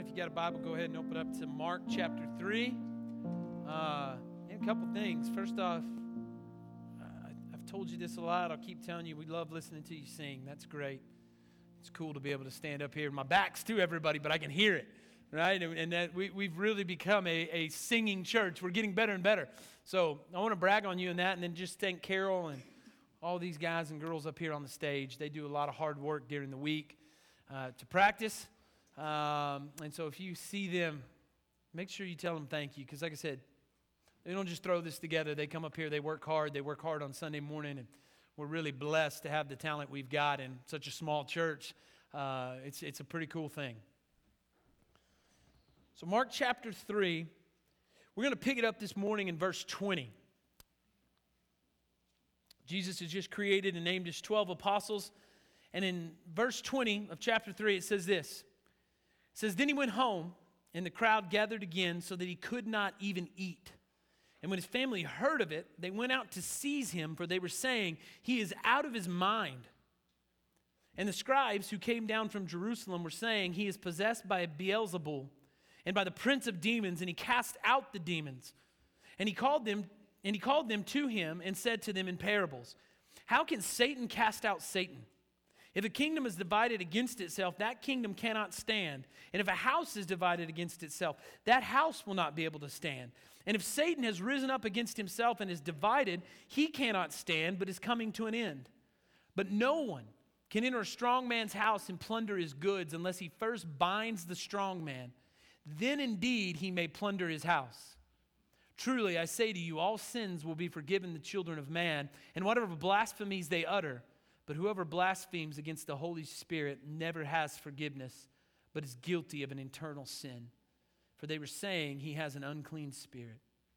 If you got a Bible, go ahead and open up to Mark chapter 3. And a couple things. First off, I've told you this a lot. I'll keep telling you, we love listening to you sing. That's great. It's cool to be able to stand up here. My back's to everybody, but I can hear it, right? And that we've really become a singing church. We're getting better and better. So I want to brag on you in that, and then just thank Carol and all these guys and girls up here on the stage. They do a lot of hard work during the week to practice. And so if you see them, make sure you tell them thank you. Because like I said, they don't just throw this together. They come up here, they work hard. They work hard on Sunday morning. And we're really blessed to have the talent we've got in such a small church. It's a pretty cool thing. So Mark chapter 3, we're going to pick it up this morning in verse 20. Jesus has just created and named his 12 apostles. And in verse 20 of chapter 3, it says this. It says, "Then he went home, and the crowd gathered again so that he could not even eat. And when his family heard of it, they went out to seize him, for they were saying, 'He is out of his mind.' And the scribes who came down from Jerusalem were saying, 'He is possessed by Beelzebul and by the prince of demons, and he cast out the demons.' And he called them to him and said to them in parables, 'How can Satan cast out Satan? If a kingdom is divided against itself, that kingdom cannot stand. And if a house is divided against itself, that house will not be able to stand. And if Satan has risen up against himself and is divided, he cannot stand, but is coming to an end. But no one can enter a strong man's house and plunder his goods unless he first binds the strong man. Then indeed he may plunder his house. Truly, I say to you, all sins will be forgiven the children of man, and whatever blasphemies they utter. But whoever blasphemes against the Holy Spirit never has forgiveness, but is guilty of an eternal sin. For they were saying he has an unclean spirit.'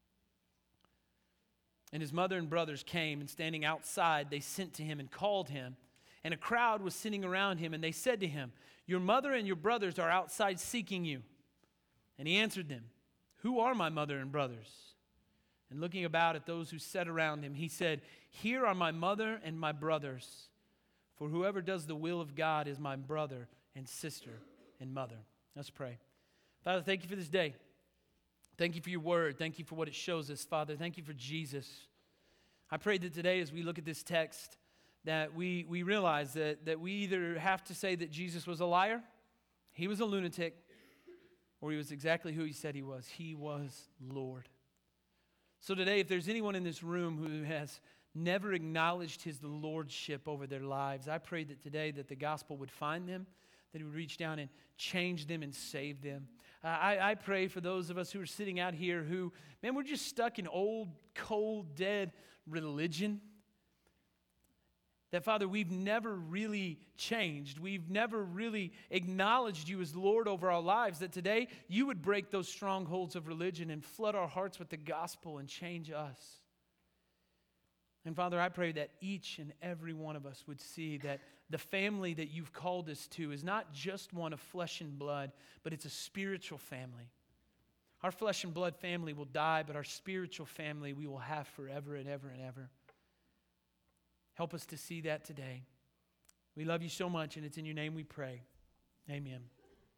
And his mother and brothers came, and standing outside, they sent to him and called him. And a crowd was sitting around him, and they said to him, 'Your mother and your brothers are outside seeking you.' And he answered them, 'Who are my mother and brothers?' And looking about at those who sat around him, he said, 'Here are my mother and my brothers. For whoever does the will of God is my brother and sister and mother.'" Let's pray. Father, thank you for this day. Thank you for your word. Thank you for what it shows us, Father. Thank you for Jesus. I pray that today as we look at this text, that we realize that we either have to say that Jesus was a liar, he was a lunatic, or he was exactly who he said he was. He was Lord. So today, if there's anyone in this room who has never acknowledged his lordship over their lives, I pray that today that the gospel would find them, that it would reach down and change them and save them. I pray for those of us who are sitting out here who, man, we're just stuck in old, cold, dead religion. That, Father, we've never really changed. We've never really acknowledged you as Lord over our lives. That today you would break those strongholds of religion and flood our hearts with the gospel and change us. And Father, I pray that each and every one of us would see that the family that you've called us to is not just one of flesh and blood, but it's a spiritual family. Our flesh and blood family will die, but our spiritual family we will have forever and ever and ever. Help us to see that today. We love you so much, and it's in your name we pray. Amen.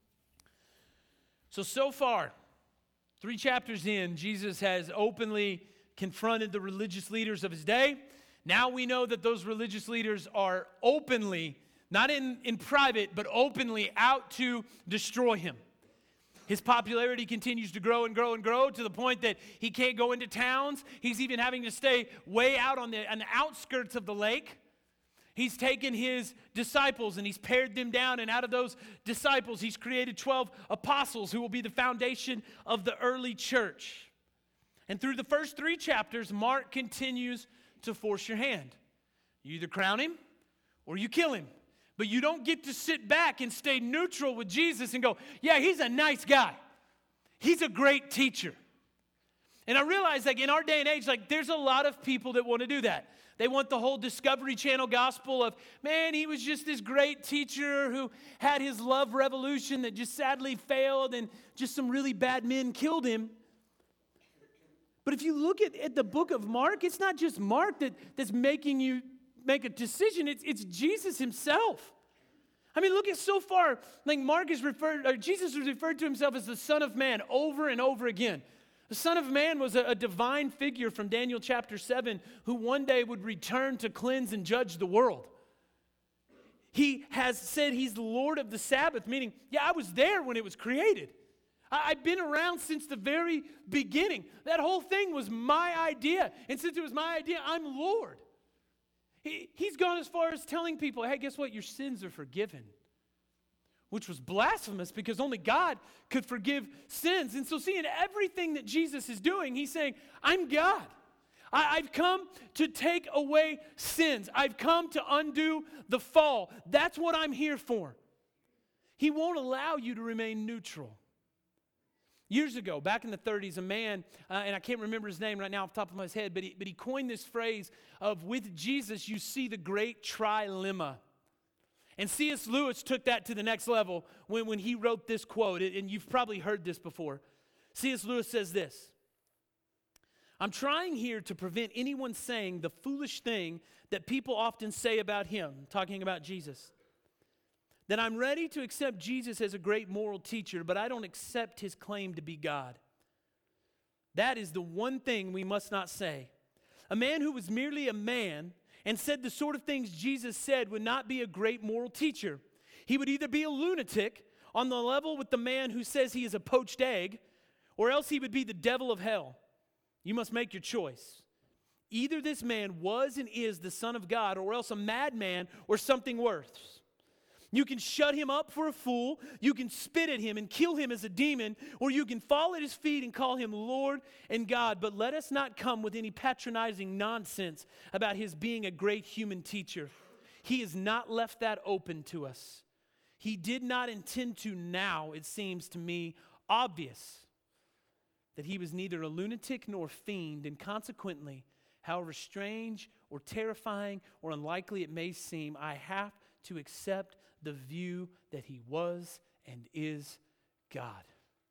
So far, 3 chapters in, Jesus has openly confronted the religious leaders of his day. Now we know that those religious leaders are openly, not in private, but openly out to destroy him. His popularity continues to grow and grow and grow to the point that he can't go into towns. He's even having to stay way out on the outskirts of the lake. He's taken his disciples and he's pared them down, and out of those disciples, he's created 12 apostles who will be the foundation of the early church. And through the first 3 chapters, Mark continues to force your hand. You either crown him or you kill him. But you don't get to sit back and stay neutral with Jesus and go, yeah, he's a nice guy. He's a great teacher. And I realize, like, in our day and age, like, there's a lot of people that want to do that. They want the whole Discovery Channel gospel of, man, he was just this great teacher who had his love revolution that just sadly failed and just some really bad men killed him. But if you look at the book of Mark, it's not just Mark that's making you make a decision. It's Jesus himself. I mean, look at so far, like Jesus was referred to himself as the Son of Man over and over again. The Son of Man was a divine figure from Daniel chapter 7 who one day would return to cleanse and judge the world. He has said he's the Lord of the Sabbath, meaning, yeah, I was there when it was created. I've been around since the very beginning. That whole thing was my idea. And since it was my idea, I'm Lord. He's gone as far as telling people, hey, guess what? Your sins are forgiven. Which was blasphemous because only God could forgive sins. And so seeing everything that Jesus is doing, he's saying, I'm God. I've come to take away sins. I've come to undo the fall. That's what I'm here for. He won't allow you to remain neutral. Years ago, back in the 30s, a man, and I can't remember his name right now off the top of my head, but he coined this phrase of, with Jesus, you see the great trilemma. And C.S. Lewis took that to the next level when he wrote this quote, and you've probably heard this before. C.S. Lewis says this, I'm trying here to prevent anyone saying the foolish thing that people often say about him, talking about Jesus. That I'm ready to accept Jesus as a great moral teacher, but I don't accept his claim to be God. That is the one thing we must not say. A man who was merely a man and said the sort of things Jesus said would not be a great moral teacher. He would either be a lunatic on the level with the man who says he is a poached egg, or else he would be the devil of hell. You must make your choice. Either this man was and is the Son of God, or else a madman or something worse. You can shut him up for a fool, you can spit at him and kill him as a demon, or you can fall at his feet and call him Lord and God. But let us not come with any patronizing nonsense about his being a great human teacher. He has not left that open to us. He did not intend to. Now, it seems to me obvious that he was neither a lunatic nor a fiend, and consequently, however strange or terrifying or unlikely it may seem, I have to accept the view that he was and is God.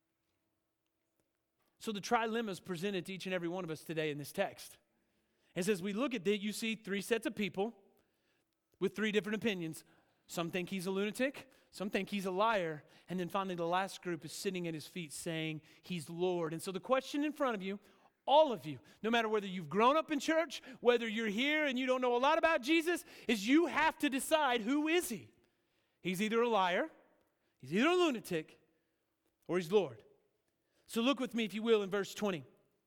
So the trilemma is presented to each and every one of us today in this text. And as we look at it, you see three sets of people with three different opinions. Some think he's a lunatic, some think he's a liar, and then finally the last group is sitting at his feet saying he's Lord. And so the question in front of you, all of you, no matter whether you've grown up in church, whether you're here and you don't know a lot about Jesus, is you have to decide, who is he? He's either a liar, he's either a lunatic, or he's Lord. So look with me, if you will, in verse 20. It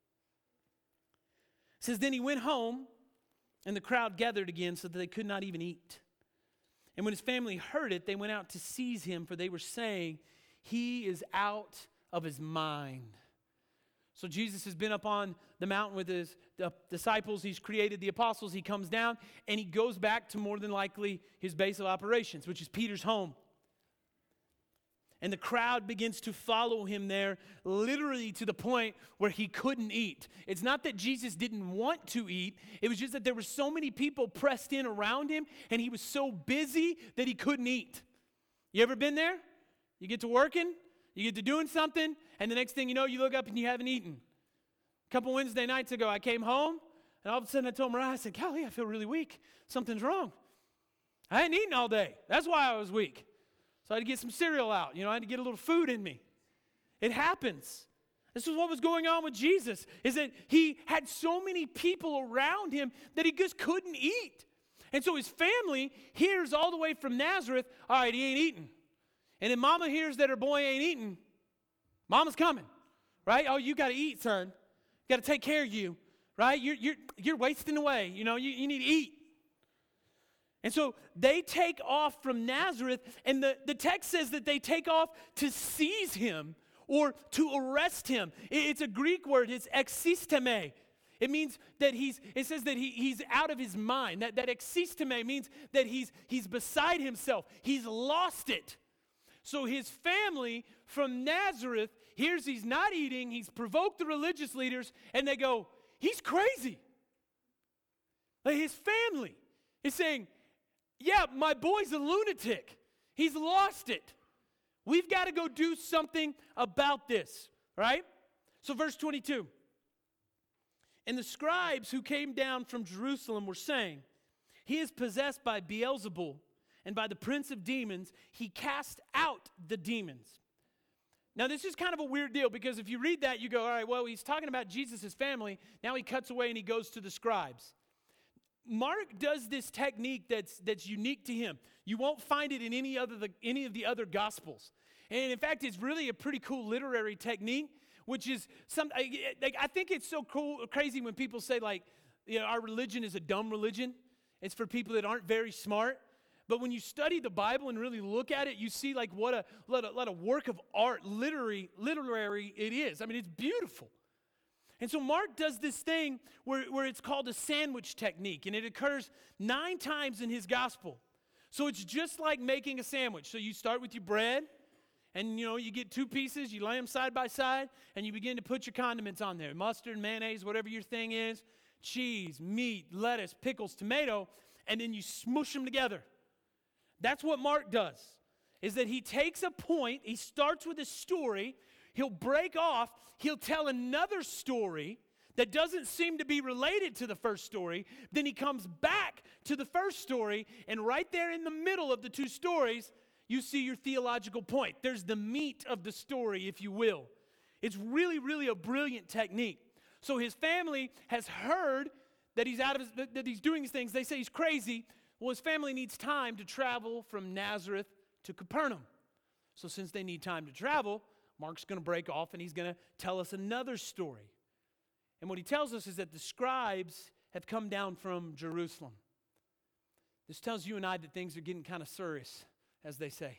says, then he went home, and the crowd gathered again so that they could not even eat. And when his family heard it, they went out to seize him, for they were saying, he is out of his mind. So Jesus has been up on the mountain with his disciples. He's created the apostles. He comes down, and he goes back to more than likely his base of operations, which is Peter's home. And the crowd begins to follow him there, literally to the point where he couldn't eat. It's not that Jesus didn't want to eat. It was just that there were so many people pressed in around him, and he was so busy that he couldn't eat. You ever been there? You get to working, you get to doing something, and the next thing you know, you look up and you haven't eaten. A couple Wednesday nights ago, I came home, and all of a sudden I told Mariah, I said, golly, I feel really weak. Something's wrong. I hadn't eaten all day. That's why I was weak. So I had to get some cereal out. I had to get a little food in me. It happens. This is what was going on with Jesus, is that he had so many people around him that he just couldn't eat. And so his family hears all the way from Nazareth, all right, he ain't eating. And then mama hears that her boy ain't eating. Mama's coming, right? Oh, you got to eat, son. Got to take care of you, right? You're wasting away. You need to eat. And so they take off from Nazareth, and the text says that they take off to seize him or to arrest him. It's a Greek word. It's existeme. It means that it says that he's out of his mind. That existeme means that he's beside himself. He's lost it. So his family from Nazareth hears he's not eating. He's provoked the religious leaders, and they go, he's crazy. Like his family is saying, yeah, my boy's a lunatic. He's lost it. We've got to go do something about this, right? So verse 22. And the scribes who came down from Jerusalem were saying, he is possessed by Beelzebul, and by the prince of demons, he cast out the demons. Now, this is kind of a weird deal because if you read that, you go, all right, well, he's talking about Jesus' family. Now he cuts away and he goes to the scribes. Mark does this technique that's unique to him. You won't find it in any of the other gospels. And in fact, it's really a pretty cool literary technique, which is I think it's so cool, crazy when people say like, you know, our religion is a dumb religion. It's for people that aren't very smart. But when you study the Bible and really look at it, you see like what a work of art, literary it is. I mean, it's beautiful. And so Mark does this thing where it's called a sandwich technique, and it occurs 9 times in his gospel. So it's just like making a sandwich. So you start with your bread, and you get 2 pieces, you lay them side by side, and you begin to put your condiments on there. Mustard, mayonnaise, whatever your thing is, cheese, meat, lettuce, pickles, tomato, and then you smush them together. That's what Mark does, is that he takes a point, he starts with a story, he'll break off, he'll tell another story that doesn't seem to be related to the first story, then he comes back to the first story, and right there in the middle of the 2 stories, you see your theological point. There's the meat of the story, if you will. It's really, really a brilliant technique. So his family has heard that that he's doing these things. They say he's crazy. Well, his family needs time to travel from Nazareth to Capernaum. So since they need time to travel, Mark's going to break off and he's going to tell us another story. And what he tells us is that the scribes have come down from Jerusalem. This tells you and I that things are getting kind of serious, as they say.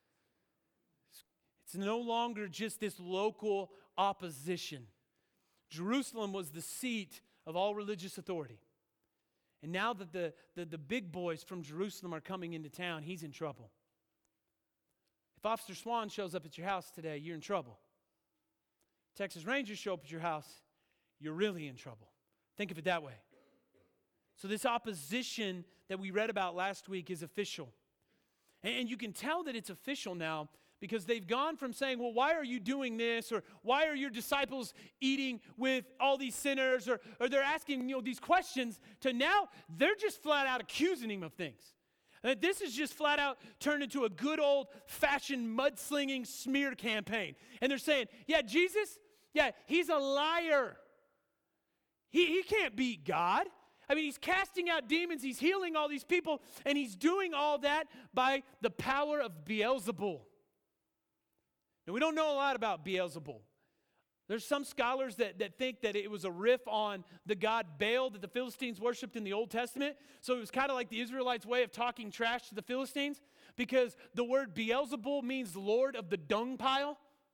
It's no longer just this local opposition. Jerusalem was the seat of all religious authority. And now that the big boys from Jerusalem are coming into town, he's in trouble. If Officer Swan shows up at your house today, you're in trouble. Texas Rangers show up at your house, you're really in trouble. Think of it that way. So this opposition that we read about last week is official. And you can tell that it's official now because they've gone from saying, well, why are you doing this? Or why are your disciples eating with all these sinners? Or they're asking these questions to now they're just flat out accusing him of things. And this is just flat out turned into a good old-fashioned mudslinging smear campaign. And they're saying, yeah, Jesus, yeah, he's a liar. He can't beat God. I mean, he's casting out demons, he's healing all these people, and he's doing all that by the power of Beelzebul. Now, we don't know a lot about Beelzebul. There's some scholars that think that it was a riff on the god Baal that the Philistines worshipped in the Old Testament. So it was kind of like the Israelites' way of talking trash to the Philistines, because the word Beelzebul means Lord of the dung pile.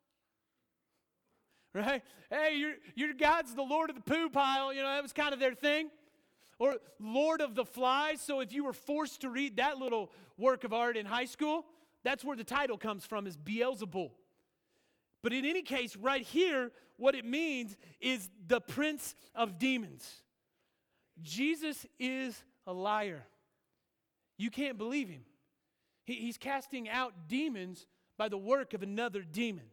Right? Hey, your God's the Lord of the poo pile. That was kind of their thing. Or Lord of the Flies. So if you were forced to read that little work of art in high school, that's where the title comes from, is Beelzebul. But in any case, right here, what it means is the prince of demons. Jesus is a liar. You can't believe him. He's casting out demons by the work of another demons.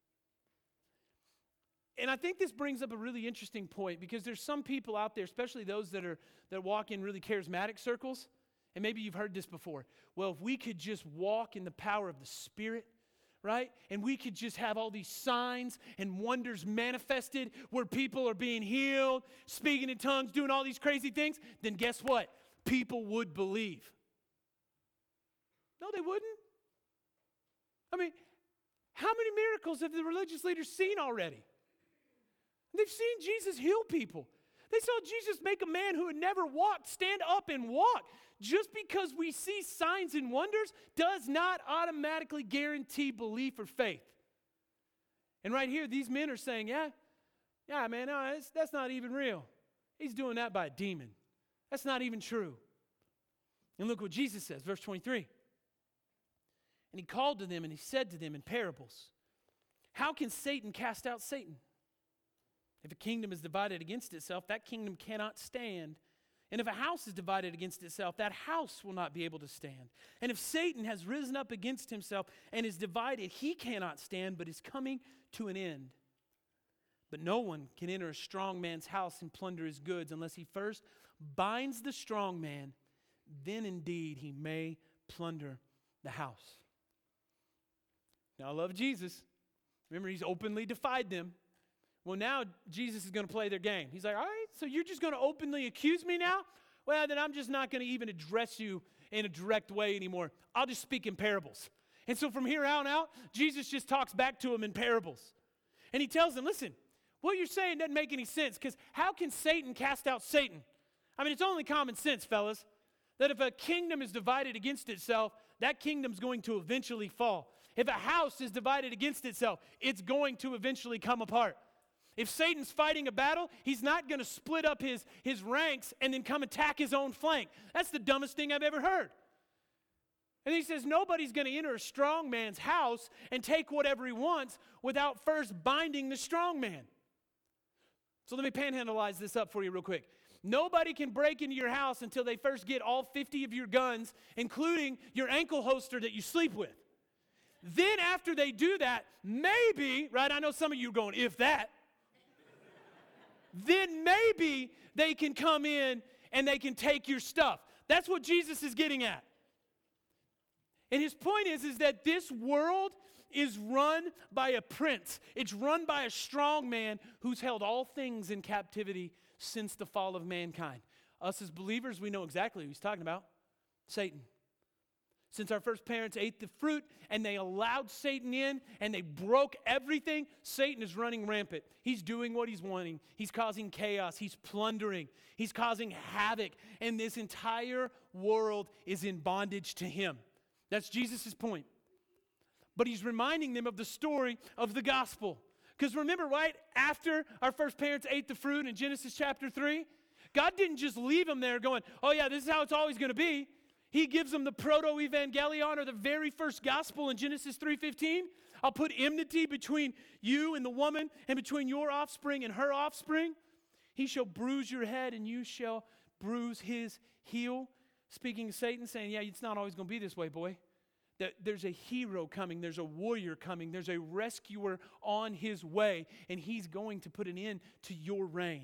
And I think this brings up a really interesting point, because there's some people out there, especially those that walk in really charismatic circles, and maybe you've heard this before. Well, if we could just walk in the power of the Spirit, right? And we could just have all these signs and wonders manifested where people are being healed, speaking in tongues, doing all these crazy things, then guess what? People would believe. No, they wouldn't. I mean, how many miracles have the religious leaders seen already? They've seen Jesus heal people. They saw Jesus make a man who had never walked stand up and walk. Just because we see signs and wonders does not automatically guarantee belief or faith. And right here, these men are saying, yeah, man, no, that's not even real. He's doing that by a demon. That's not even true. And look what Jesus says, verse 23. And he called to them and he said to them in parables, how can Satan cast out Satan? If a kingdom is divided against itself, that kingdom cannot stand. And if a house is divided against itself, that house will not be able to stand. And if Satan has risen up against himself and is divided, he cannot stand, but is coming to an end. But no one can enter a strong man's house and plunder his goods unless he first binds the strong man. Then indeed he may plunder the house. Now, I love Jesus. Remember, he's openly defied them. Well, now Jesus is going to play their game. He's like, all right, so you're just going to openly accuse me now? Well, then I'm just not going to even address you in a direct way anymore. I'll just speak in parables. And so from here on out, Jesus just talks back to them in parables. And he tells them, listen, what you're saying doesn't make any sense, because how can Satan cast out Satan? I mean, it's only common sense, fellas, that if a kingdom is divided against itself, that kingdom's going to eventually fall. If a house is divided against itself, it's going to eventually come apart. If Satan's fighting a battle, he's not going to split up his ranks and then come attack his own flank. That's the dumbest thing I've ever heard. And he says nobody's going to enter a strong man's house and take whatever he wants without first binding the strong man. So let me panhandleize this up for you real quick. Nobody can break into your house until they first get all 50 of your guns, including your ankle holster that you sleep with. Then after they do that, maybe, right, I know some of you are going, if that, then maybe they can come in and they can take your stuff. That's what Jesus is getting at. And his point is that this world is run by a prince. It's run by a strong man who's held all things in captivity since the fall of mankind. Us as believers, we know exactly who he's talking about. Satan. Since our first parents ate the fruit and they allowed Satan in and they broke everything, Satan is running rampant. He's doing what he's wanting. He's causing chaos. He's plundering. He's causing havoc. And this entire world is in bondage to him. That's Jesus' point. But he's reminding them of the story of the gospel. Because remember, right, after our first parents ate the fruit in Genesis chapter 3, God didn't just leave them there going, oh yeah, this is how it's always going to be. He gives them the proto-evangelion, or the very first gospel in Genesis 3:15. I'll put enmity between you and the woman, and between your offspring and her offspring. He shall bruise your head, and you shall bruise his heel. Speaking of Satan, saying, yeah, it's not always going to be this way, boy. There's a hero coming. There's a warrior coming. There's a rescuer on his way, and he's going to put an end to your reign.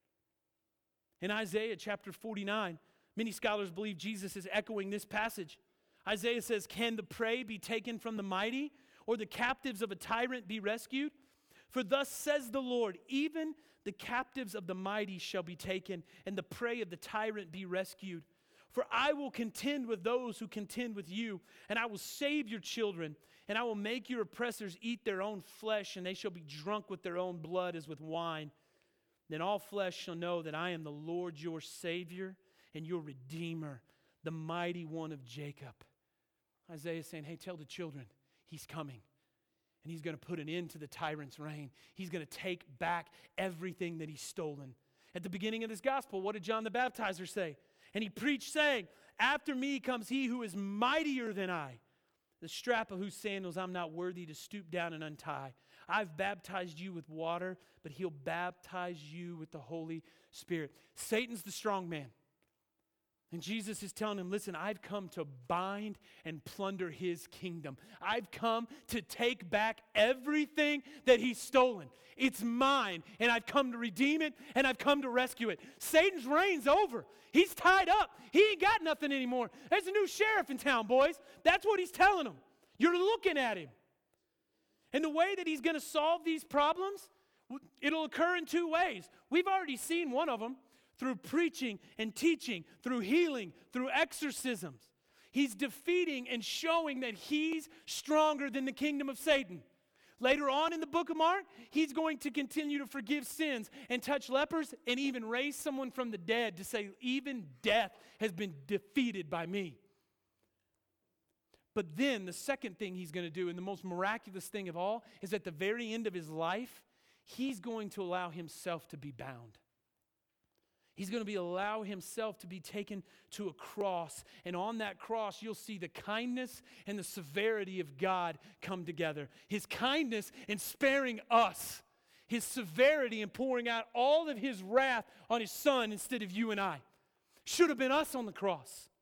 In Isaiah chapter 49, many scholars believe Jesus is echoing this passage. Isaiah says, can the prey be taken from the mighty, or the captives of a tyrant be rescued? For thus says the Lord, even the captives of the mighty shall be taken, and the prey of the tyrant be rescued. For I will contend with those who contend with you, and I will save your children, and I will make your oppressors eat their own flesh, and they shall be drunk with their own blood as with wine. Then all flesh shall know that I am the Lord your Savior and your Redeemer, the mighty one of Jacob. Isaiah is saying, hey, tell the children, he's coming. And he's going to put an end to the tyrant's reign. He's going to take back everything that he's stolen. At the beginning of this gospel, what did John the Baptizer say? And he preached saying, after me comes he who is mightier than I, the strap of whose sandals I'm not worthy to stoop down and untie. I've baptized you with water, but he'll baptize you with the Holy Spirit. Satan's the strong man. And Jesus is telling him, listen, I've come to bind and plunder his kingdom. I've come to take back everything that he's stolen. It's mine, and I've come to redeem it, and I've come to rescue it. Satan's reign's over. He's tied up. He ain't got nothing anymore. There's a new sheriff in town, boys. That's what he's telling them. You're looking at him. And the way that he's going to solve these problems, it'll occur in two ways. We've already seen one of them. Through preaching and teaching, through healing, through exorcisms. He's defeating and showing that he's stronger than the kingdom of Satan. Later on in the book of Mark, he's going to continue to forgive sins and touch lepers and even raise someone from the dead to say, even death has been defeated by me. But then the second thing he's going to do, and the most miraculous thing of all, is at the very end of his life, he's going to allow himself to be bound. He's going to allow himself to be taken to a cross. And on that cross, you'll see the kindness and the severity of God come together. His kindness in sparing us. His severity in pouring out all of his wrath on his son instead of you and I. Should have been us on the cross.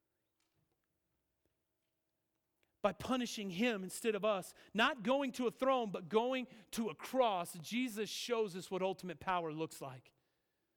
By punishing him instead of us. Not going to a throne, but going to a cross. Jesus shows us what ultimate power looks like.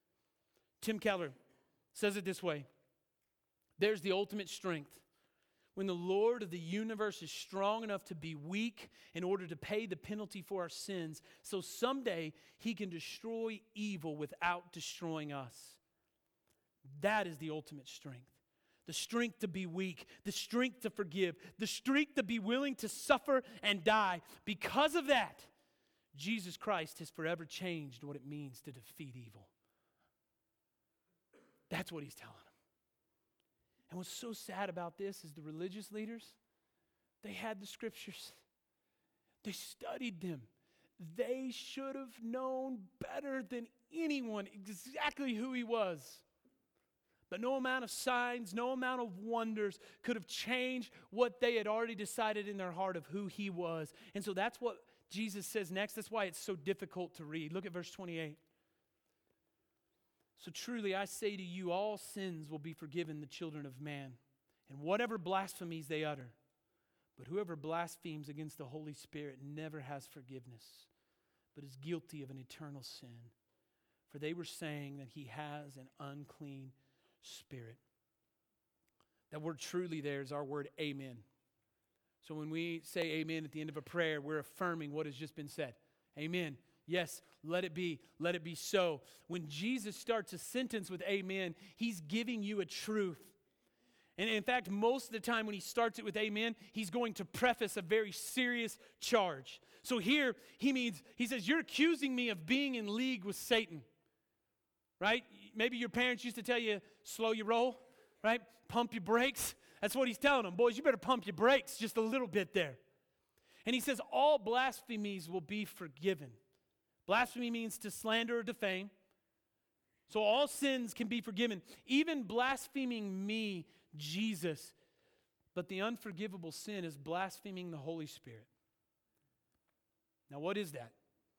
Tim Keller says it this way. There's the ultimate strength when the Lord of the universe is strong enough to be weak in order to pay the penalty for our sins, so someday He can destroy evil without destroying us. That is the ultimate strength. The strength to be weak, the strength to forgive, the strength to be willing to suffer and die. Because of that, Jesus Christ has forever changed what it means to defeat evil. That's what He's telling them. And what's so sad about this is the religious leaders, they had the Scriptures. They studied them. They should have known better than anyone exactly who He was. But no amount of signs, no amount of wonders could have changed what they had already decided in their heart of who He was. And so that's what Jesus says next. That's why it's so difficult to read. Look at verse 28. So truly I say to you, all sins will be forgiven the children of man, and whatever blasphemies they utter. But whoever blasphemes against the Holy Spirit never has forgiveness, but is guilty of an eternal sin. For they were saying that he has an unclean spirit. That word truly there is our word amen. So when we say amen at the end of a prayer, we're affirming what has just been said. Amen. Yes, let it be so. When Jesus starts a sentence with amen, He's giving you a truth. And in fact, most of the time when He starts it with amen, He's going to preface a very serious charge. So here, He says, you're accusing me of being in league with Satan. Right? Maybe your parents used to tell you, slow your roll, right? Pump your brakes. That's what He's telling them. Boys, you better pump your brakes just a little bit there. And He says, all blasphemies will be forgiven. Blasphemy means to slander or defame. So all sins can be forgiven. Even blaspheming me, Jesus. But the unforgivable sin is blaspheming the Holy Spirit. Now what is that?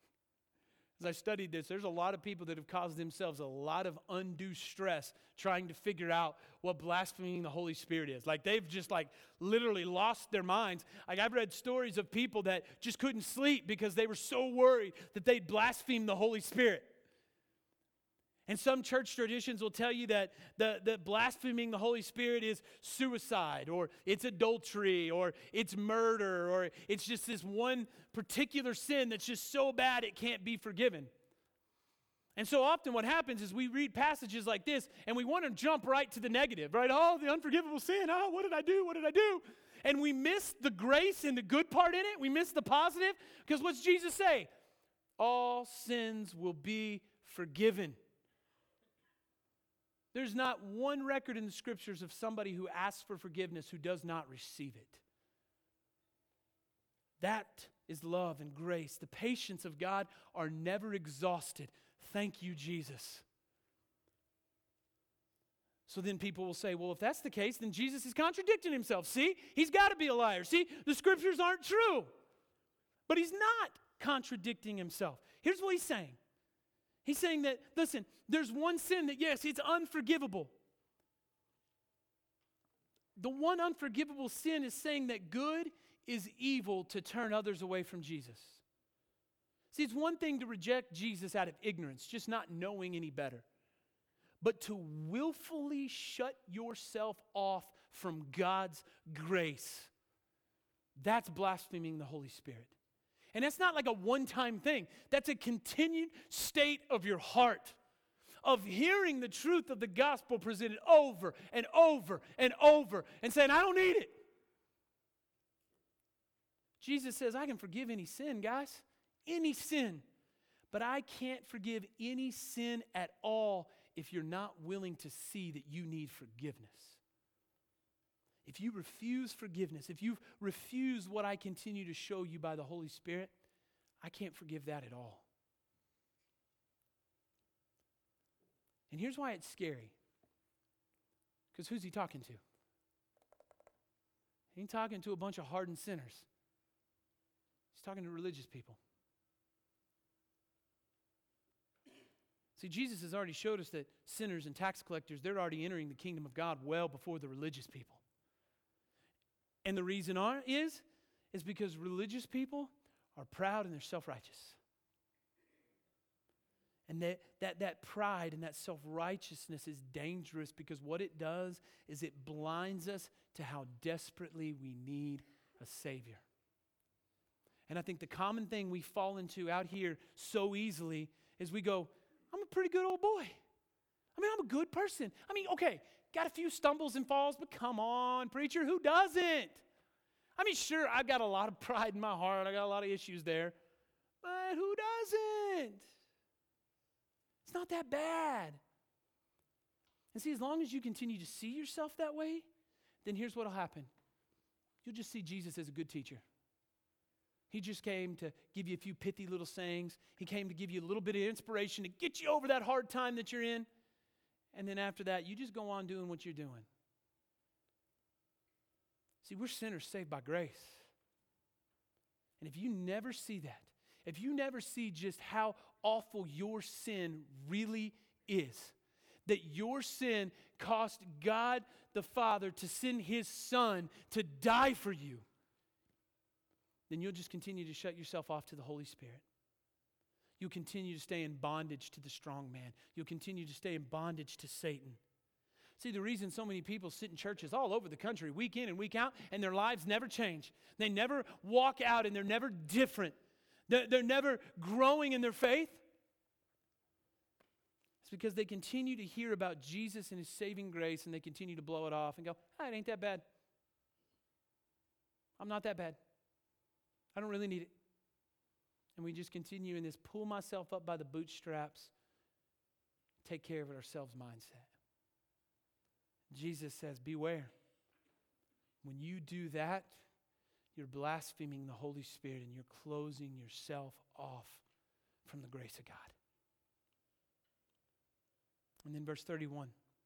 As I studied this, there's a lot of people that have caused themselves a lot of undue stress trying to figure out what blaspheming the Holy Spirit is. Like they've just literally lost their minds. I've read stories of people that just couldn't sleep because they were so worried that they'd blaspheme the Holy Spirit. And some church traditions will tell you that the blaspheming the Holy Spirit is suicide, or it's adultery, or it's murder, or it's just this one particular sin that's just so bad it can't be forgiven. And so often what happens is we read passages like this and we want to jump right to the negative, right? Oh, the unforgivable sin. Oh, what did I do? What did I do? And we miss the grace and the good part in it. We miss the positive. Because what's Jesus say? All sins will be forgiven. There's not one record in the Scriptures of somebody who asks for forgiveness who does not receive it. That is love and grace. The patience of God are never exhausted. Thank you, Jesus. So then people will say, well, if that's the case, then Jesus is contradicting Himself. See, He's got to be a liar. See, the Scriptures aren't true. But He's not contradicting Himself. Here's what He's saying. He's saying that, listen, there's one sin that, yes, it's unforgivable. The one unforgivable sin is saying that good is evil to turn others away from Jesus. See, it's one thing to reject Jesus out of ignorance, just not knowing any better. But to willfully shut yourself off from God's grace, that's blaspheming the Holy Spirit. And that's not like a one-time thing. That's a continued state of your heart, of hearing the truth of the gospel presented over and over and over and saying, I don't need it. Jesus says, I can forgive any sin, guys. Any sin. But I can't forgive any sin at all if you're not willing to see that you need forgiveness. If you refuse forgiveness, if you refuse what I continue to show you by the Holy Spirit, I can't forgive that at all. And here's why it's scary. Because who's He talking to? He ain't talking to a bunch of hardened sinners. He's talking to religious people. See, Jesus has already showed us that sinners and tax collectors, they're already entering the kingdom of God well before the religious people. And the reason is because religious people are proud and they're self-righteous. And that pride and that self-righteousness is dangerous because what it does is it blinds us to how desperately we need a Savior. And I think the common thing we fall into out here so easily is we go, I'm a pretty good old boy. I mean, I'm a good person. I mean, okay, got a few stumbles and falls, but come on, preacher, who doesn't? I mean, sure, I've got a lot of pride in my heart. I got a lot of issues there. But who doesn't? It's not that bad. And see, as long as you continue to see yourself that way, then here's what will happen. You'll just see Jesus as a good teacher. He just came to give you a few pithy little sayings. He came to give you a little bit of inspiration to get you over that hard time that you're in. And then after that, you just go on doing what you're doing. See, we're sinners saved by grace. And if you never see that, if you never see just how awful your sin really is, that your sin cost God the Father to send His Son to die for you, then you'll just continue to shut yourself off to the Holy Spirit. You'll continue to stay in bondage to the strong man. You'll continue to stay in bondage to Satan. See, the reason so many people sit in churches all over the country week in and week out and their lives never change, they never walk out and they're never different, they're never growing in their faith, it's because they continue to hear about Jesus and His saving grace and they continue to blow it off and go, it ain't that bad. I'm not that bad. I don't really need it. And we just continue in this pull myself up by the bootstraps, take care of it ourselves mindset. Jesus says, beware. When you do that, you're blaspheming the Holy Spirit and you're closing yourself off from the grace of God. And then verse 31.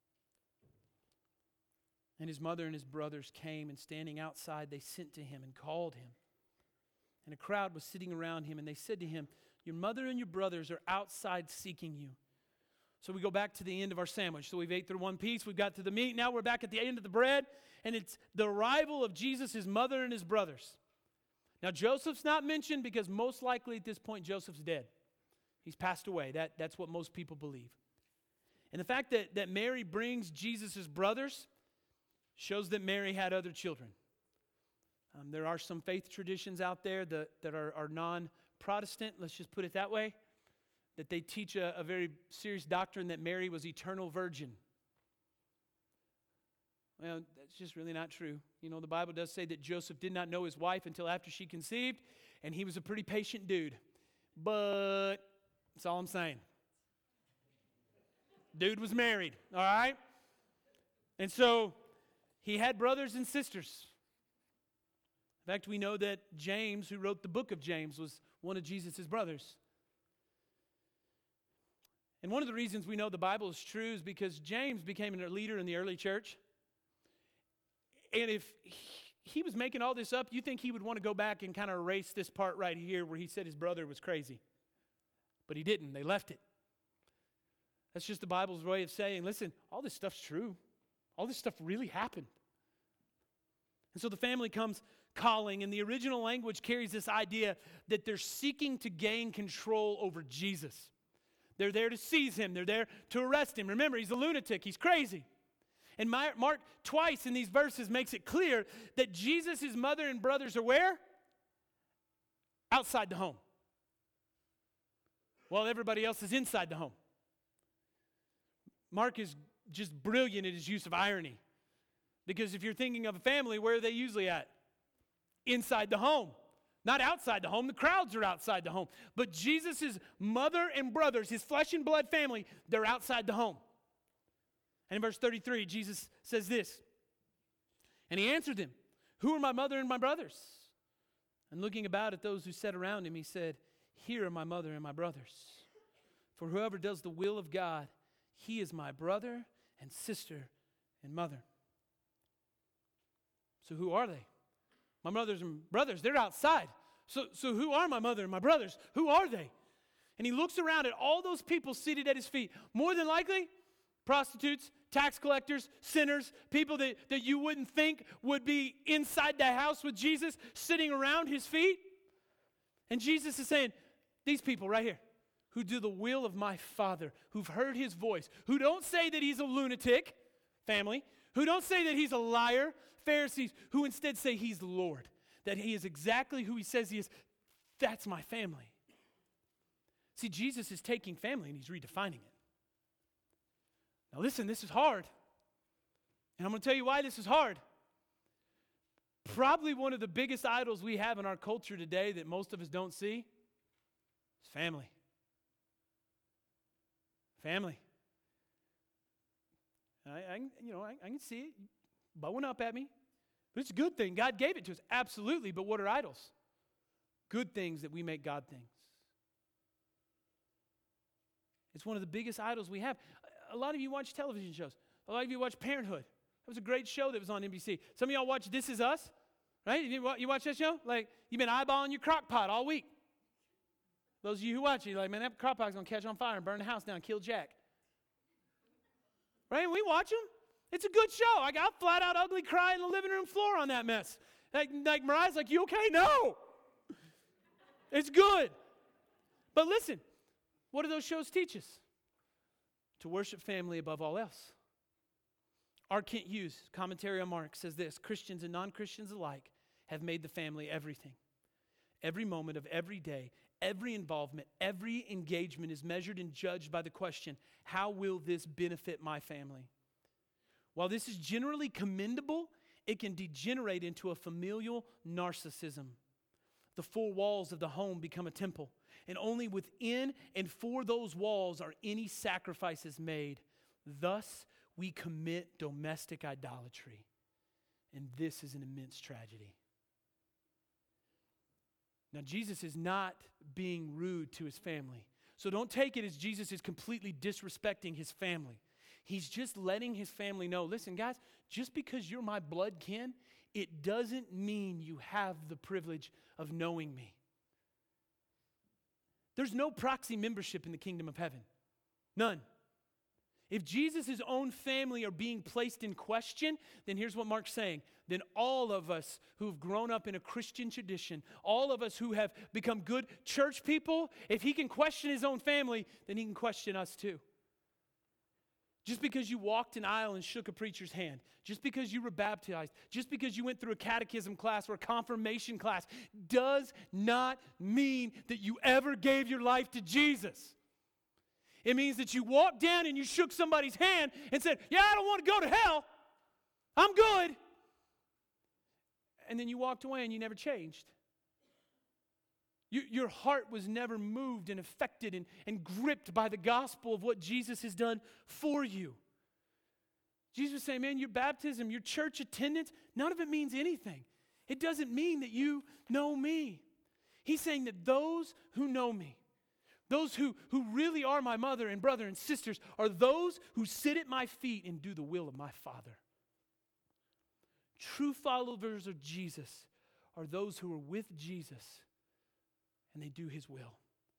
And his mother and his brothers came, and standing outside, they sent to him and called him. And a crowd was sitting around him, and they said to him, your mother and your brothers are outside seeking you. So we go back to the end of our sandwich. So we've ate through one piece, we've got to the meat, now we're back at the end of the bread, and it's the arrival of Jesus, his mother and his brothers. Now Joseph's not mentioned because most likely at this point Joseph's dead. He's passed away. That's what most people believe. And the fact that Mary brings Jesus' brothers shows that Mary had other children. There are some faith traditions out there that are non-Protestant, let's just put it that way, that they teach a very serious doctrine that Mary was eternal virgin. Well, that's just really not true. You know, the Bible does say that Joseph did not know his wife until after she conceived, and he was a pretty patient dude. But that's all I'm saying. Dude was married, all right? And so he had brothers and sisters. In fact, we know that James, who wrote the book of James, was one of Jesus' brothers. And one of the reasons we know the Bible is true is because James became a leader in the early church. And if he was making all this up, you think he would want to go back and kind of erase this part right here where he said his brother was crazy. But he didn't. They left it. That's just the Bible's way of saying, listen, all this stuff's true. All this stuff really happened. And so the family comes calling, and the original language carries this idea that they're seeking to gain control over Jesus. They're there to seize him. They're there to arrest him. Remember, he's a lunatic. He's crazy. And Mark twice in these verses makes it clear that Jesus' mother and brothers are where? Outside the home. While everybody else is inside the home. Mark is just brilliant in his use of irony. Because if you're thinking of a family, where are they usually at? Inside the home. Not outside the home. The crowds are outside the home. But Jesus' mother and brothers, his flesh and blood family, they're outside the home. And in verse 33, Jesus says this. And he answered them, who are my mother and my brothers? And looking about at those who sat around him, he said, here are my mother and my brothers. For whoever does the will of God, he is my brother and sister and mother. So who are they? My mothers and brothers, they're outside. So who are my mother and my brothers? Who are they? And he looks around at all those people seated at his feet. More than likely, prostitutes, tax collectors, sinners, people that you wouldn't think would be inside the house with Jesus, sitting around his feet. And Jesus is saying, these people right here, who do the will of my Father, who've heard his voice, who don't say that he's a lunatic, family, who don't say that he's a liar, Pharisees, who instead say he's Lord, that he is exactly who he says he is. That's my family. See, Jesus is taking family and he's redefining it. Now listen, this is hard. And I'm going to tell you why this is hard. Probably one of the biggest idols we have in our culture today that most of us don't see is family. Family. I can see it bowing up at me. But it's a good thing. God gave it to us. Absolutely. But what are idols? Good things that we make God things. It's one of the biggest idols we have. A lot of you watch television shows. A lot of you watch Parenthood. That was a great show that was on NBC. Some of y'all watch This Is Us, right? You watch that show? Like, you've been eyeballing your crock pot all week. Those of you who watch it, you're like, man, that crock pot's going to catch on fire and burn the house down and kill Jack. Right? We watch them. It's a good show. I got flat out ugly crying in the living room floor on that mess. Like Mariah's like, you okay? No. It's good. But listen, what do those shows teach us? To worship family above all else. R. Kent Hughes, commentary on Mark, says this: Christians and non-Christians alike have made the family everything. Every moment of every day, every involvement, every engagement is measured and judged by the question, how will this benefit my family? While this is generally commendable, it can degenerate into a familial narcissism. The four walls of the home become a temple, and only within and for those walls are any sacrifices made. Thus, we commit domestic idolatry, and this is an immense tragedy. Now, Jesus is not being rude to his family, so don't take it as Jesus is completely disrespecting his family. He's just letting his family know, listen, guys, just because you're my blood kin, it doesn't mean you have the privilege of knowing me. There's no proxy membership in the kingdom of heaven. None. If Jesus' own family are being placed in question, then here's what Mark's saying. Then all of us who've grown up in a Christian tradition, all of us who have become good church people, if he can question his own family, then he can question us too. Just because you walked an aisle and shook a preacher's hand, just because you were baptized, just because you went through a catechism class or a confirmation class, does not mean that you ever gave your life to Jesus. It means that you walked down and you shook somebody's hand and said, yeah, I don't want to go to hell. I'm good. And then you walked away and you never changed. Your heart was never moved and affected and gripped by the gospel of what Jesus has done for you. Jesus was saying, man, your baptism, your church attendance, none of it means anything. It doesn't mean that you know me. He's saying that those who know me, those who really are my mother and brother and sisters, are those who sit at my feet and do the will of my Father. True followers of Jesus are those who are with Jesus and they do his will.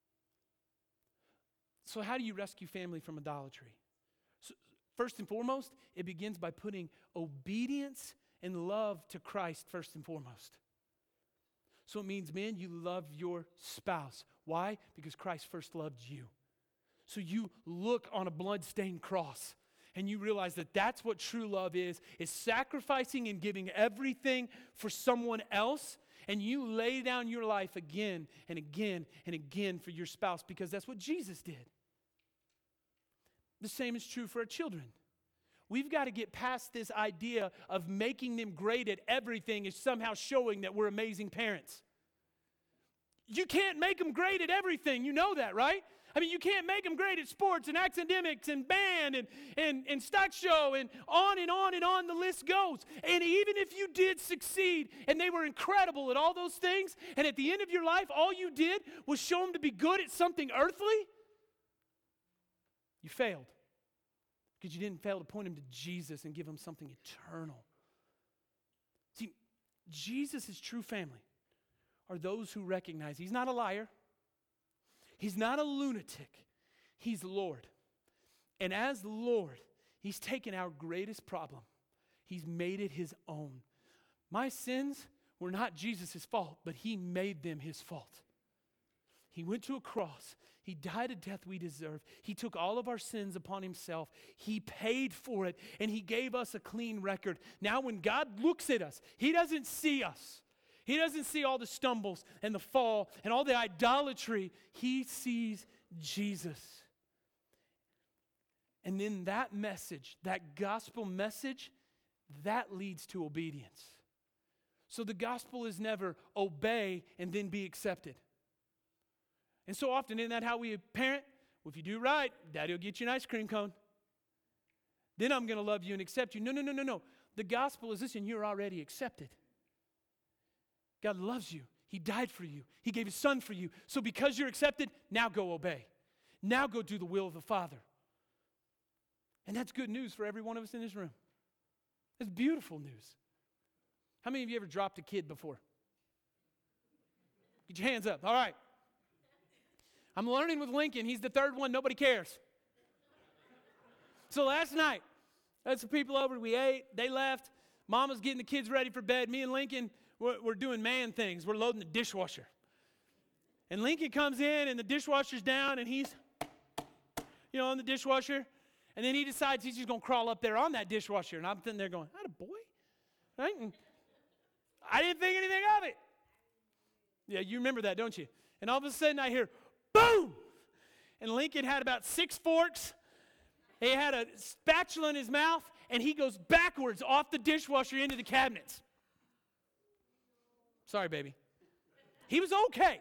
So how do you rescue family from idolatry? So, first and foremost, it begins by putting obedience and love to Christ first and foremost. So it means, man, you love your spouse. Why? Because Christ first loved you. So you look on a blood-stained cross and you realize that that's what true love is sacrificing and giving everything for someone else. And you lay down your life again and again and again for your spouse because that's what Jesus did. The same is true for our children. We've got to get past this idea of making them great at everything is somehow showing that we're amazing parents. You can't make them great at everything. You know that, right? I mean, you can't make them great at sports and academics and band and stock show and on and on and on the list goes. And even if you did succeed and they were incredible at all those things, and at the end of your life, all you did was show them to be good at something earthly, you failed. Because you didn't fail to point them to Jesus and give them something eternal. See, Jesus' true family are those who recognize he's not a liar. He's not a lunatic. He's Lord. And as Lord, he's taken our greatest problem. He's made it his own. My sins were not Jesus' fault, but he made them his fault. He went to a cross. He died a death we deserve. He took all of our sins upon himself. He paid for it, and he gave us a clean record. Now when God looks at us, he doesn't see us. He doesn't see all the stumbles and the fall and all the idolatry. He sees Jesus. And then that message, that gospel message, that leads to obedience. So the gospel is never obey and then be accepted. And so often, isn't that how we parent? Well, if you do right, Daddy will get you an ice cream cone. Then I'm going to love you and accept you. No. The gospel is, listen, you're already accepted. God loves you. He died for you. He gave his son for you. So because you're accepted, now go obey. Now go do the will of the Father. And that's good news for every one of us in this room. That's beautiful news. How many of you ever dropped a kid before? Get your hands up. All right. I'm learning with Lincoln. He's the third one. Nobody cares. So last night, had some people over. We ate. They left. Mama's getting the kids ready for bed. Me and Lincoln, we're doing man things. We're loading the dishwasher. And Lincoln comes in, and the dishwasher's down, and he's, on the dishwasher. And then he decides he's just going to crawl up there on that dishwasher. And I'm sitting there going, "Atta boy." Right? And I didn't think anything of it. Yeah, you remember that, don't you? And all of a sudden I hear, boom! And Lincoln had about 6 forks. He had a spatula in his mouth, and he goes backwards off the dishwasher into the cabinets. Sorry, baby. He was okay.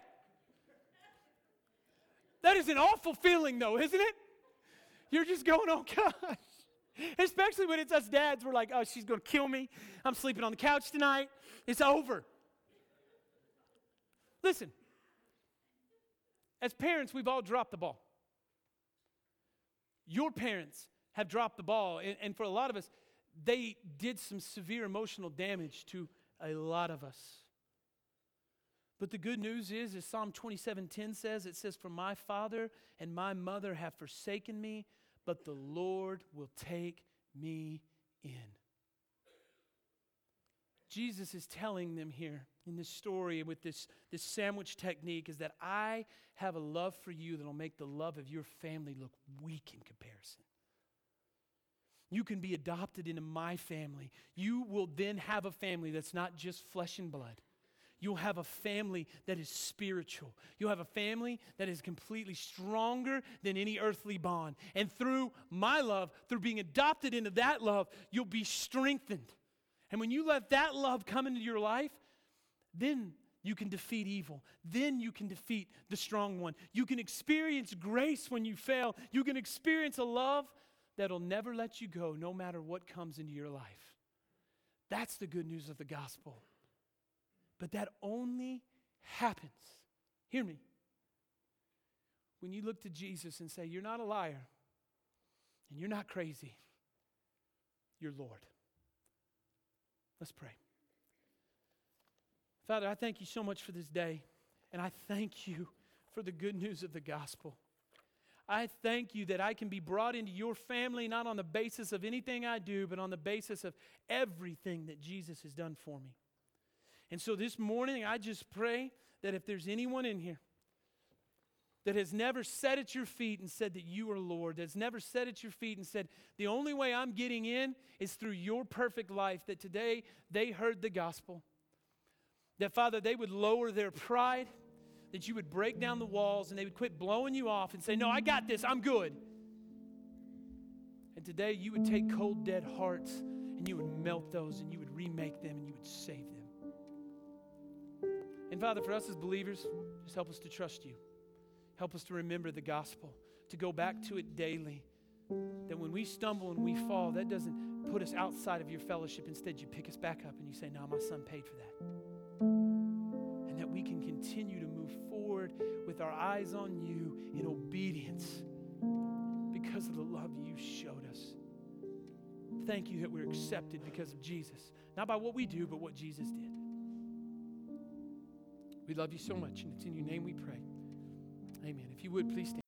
That is an awful feeling, though, isn't it? You're just going, oh, gosh. Especially when it's us dads. We're like, oh, she's going to kill me. I'm sleeping on the couch tonight. It's over. Listen. As parents, we've all dropped the ball. Your parents have dropped the ball. And for a lot of us, they did some severe emotional damage to a lot of us. But the good news is, as Psalm 27:10 says, it says, "For my father and my mother have forsaken me, but the Lord will take me in." Jesus is telling them here in this story with this sandwich technique is that I have a love for you that will make the love of your family look weak in comparison. You can be adopted into my family. You will then have a family that's not just flesh and blood. You'll have a family that is spiritual. You'll have a family that is completely stronger than any earthly bond. And through my love, through being adopted into that love, you'll be strengthened. And when you let that love come into your life, then you can defeat evil. Then you can defeat the strong one. You can experience grace when you fail. You can experience a love that'll never let you go no matter what comes into your life. That's the good news of the gospel. But that only happens, hear me, when you look to Jesus and say, you're not a liar, and you're not crazy, you're Lord. Let's pray. Father, I thank you so much for this day, and I thank you for the good news of the gospel. I thank you that I can be brought into your family not on the basis of anything I do, but on the basis of everything that Jesus has done for me. And so this morning, I just pray that if there's anyone in here that has never sat at your feet and said that you are Lord, that's never sat at your feet and said, the only way I'm getting in is through your perfect life, that today they heard the gospel, that, Father, they would lower their pride, that you would break down the walls and they would quit blowing you off and say, no, I got this, I'm good. And today you would take cold, dead hearts and you would melt those and you would remake them and you would save them. And Father, for us as believers, just help us to trust you. Help us to remember the gospel, to go back to it daily. That when we stumble and we fall, that doesn't put us outside of your fellowship. Instead, you pick us back up and you say, no, my son paid for that. And that we can continue to move forward with our eyes on you in obedience because of the love you showed us. Thank you that we're accepted because of Jesus. Not by what we do, but what Jesus did. We love you so much, and it's in your name we pray. Amen. If you would, please stand.